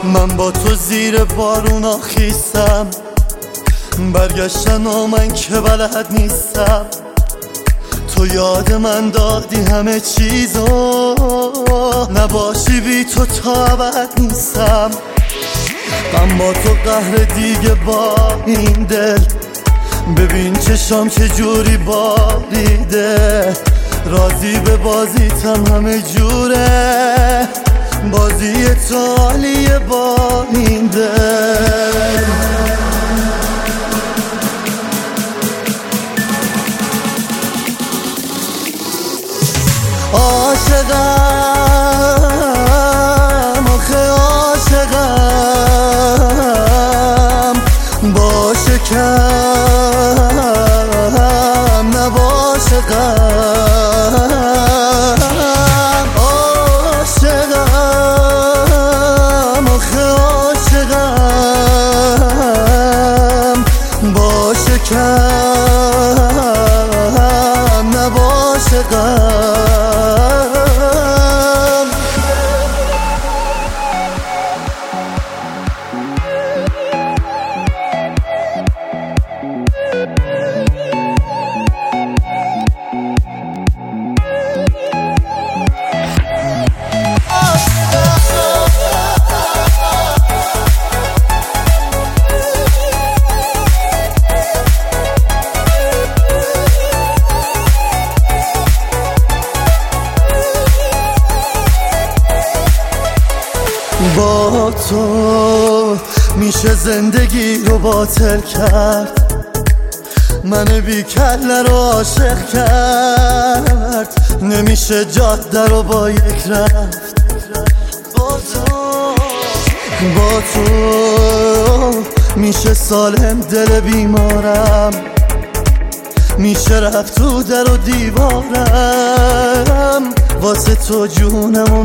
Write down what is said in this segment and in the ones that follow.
من با تو زیر بارونا خیستم، برگشتن من که بلد نیستم. تو یاد من دادی همه چیزو، نباشی بی تو تا ابد نیستم. من با تو قهر دیگه با این دل، ببین چشام چجوری باریده. راضی به بازیتم همه جوره، بازی تو عالیه با این دل. عاشقم آخه عاشقم، باشه کم نباشه غم. عاشقم آخه عاشقم، باشه کم نباشه غم. با تو میشه زندگی رو باطل کرد، من بی کله رو عاشق کرد. نمیشه جاده رو با یک رفت. با تو میشه سالم دل بیمارم، میشه رفت تو در و دیوارم. واسه تو جونمو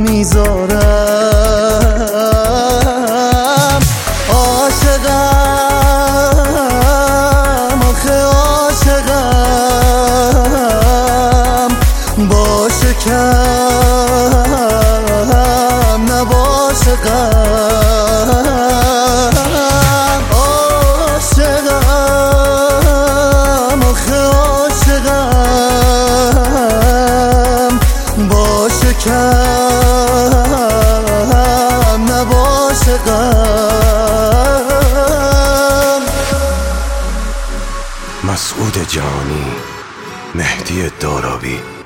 میذارم. عاشقم آخه عاشقم، باشه کم نباشه غم. عاشقم آخه عاشقم، باشه کم نباشه غم. مسعود جهانی، مهدی دارابی.